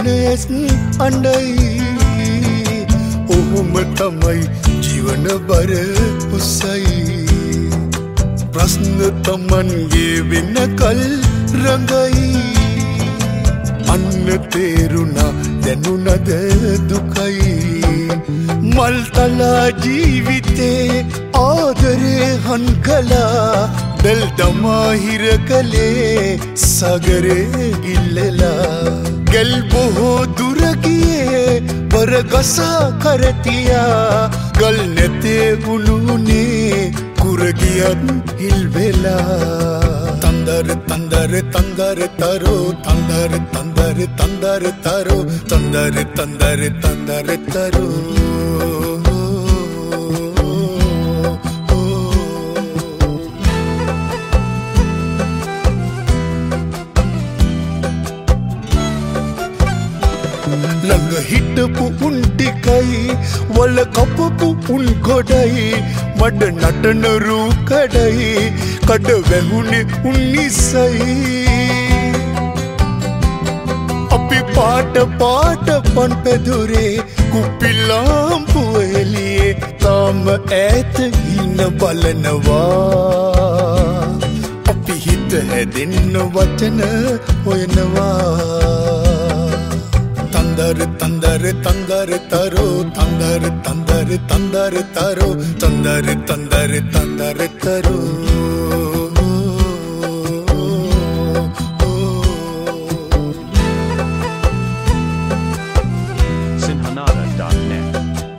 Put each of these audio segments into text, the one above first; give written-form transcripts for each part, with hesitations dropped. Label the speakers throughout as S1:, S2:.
S1: ඇහෙනස් අඬයි ඔහොම තමයි ජීවන බර උසයි ප්‍රශ්න තමන්ගේ වෙන කල් රඟයි අන්න තේරුණා දැනුණද දුකයි මල් තලා ජීවිතේ ආදරේ හන් කළා දල් දමා හිර කලේ සාගරේ ගිල්ලලා ගල් බොහෝ දුර ගියේ වරගසා කරතියා ගල් නැතේ උළුනේ කුරගියත් හිල් වෙලා තන්දර තන්දර තන්දර තරෝ තන්දර තන්දර තන්දර තරෝ තන්දර තන්දර තන්දර තරෝ ළඟ හිටපු උන් ටිකයි වල කපපු උන් ගොඩයි මඩ නටන රූ කඩයි කඩ වැහුනේ උන් නිසයි අපි පාට පාට පන් පැදුරේ කුපිලාම්පු එළියේ තාම ඈත හින බලනවා අපි හිත හැදෙන්න වචන හොයනවා තන්දර තන්දර තන්දර තරෝ තන්දර තන්දර තන්දර තරෝ තන්දර තන්දර තන්දර තරෝ
S2: Sinhanada.net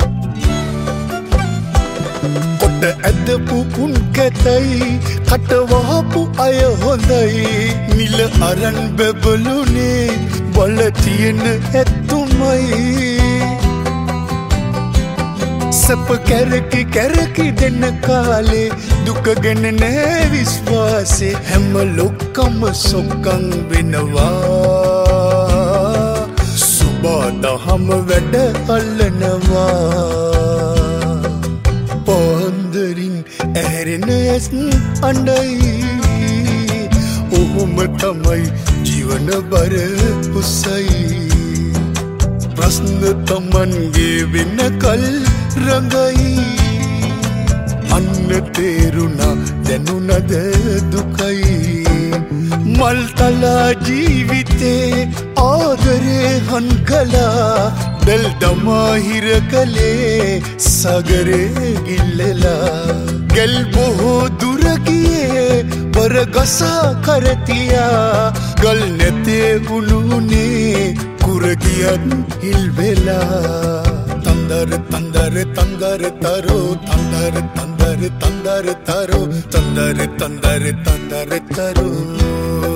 S1: කොට ඇදපු උන් කැතයි කටවහපු අය හොඳයි නිල අරන් බබළුනේ බල තියෙන ඇත්තුමයි සප කැරකි කැරකි දෙන්න කාලේ දුක ගැන නෑ විශ්වාසේ හැම ලොක්කම සොක්කං වෙනවා සුබා දහම වැඩ අල්ලනවා පොන්දරින් ඇහැරෙන ඇස් අඬයි ඔහොම තමයි ජීවන බර උසයි ප්‍රශ්න තමන්ගේ වෙන කල් රඟයි අන්න තේරුණා දැනුණද දුකයි මල් තලා ජීවිතේ ආදරේ හන් කළා දල් දමා හිර කලේ සාගරේ ගිල්ලලා ගල් බොහෝ දුර ගියේ වරගසා කරතියා ගල් නැතේ උළුනේ කුරගියත් හිල් වෙලා තන්දර තන්දර තන්දර තරෝ තන්දර තන්දර තන්දර තරෝ තන්දර තන්දර තන්දර තරෝ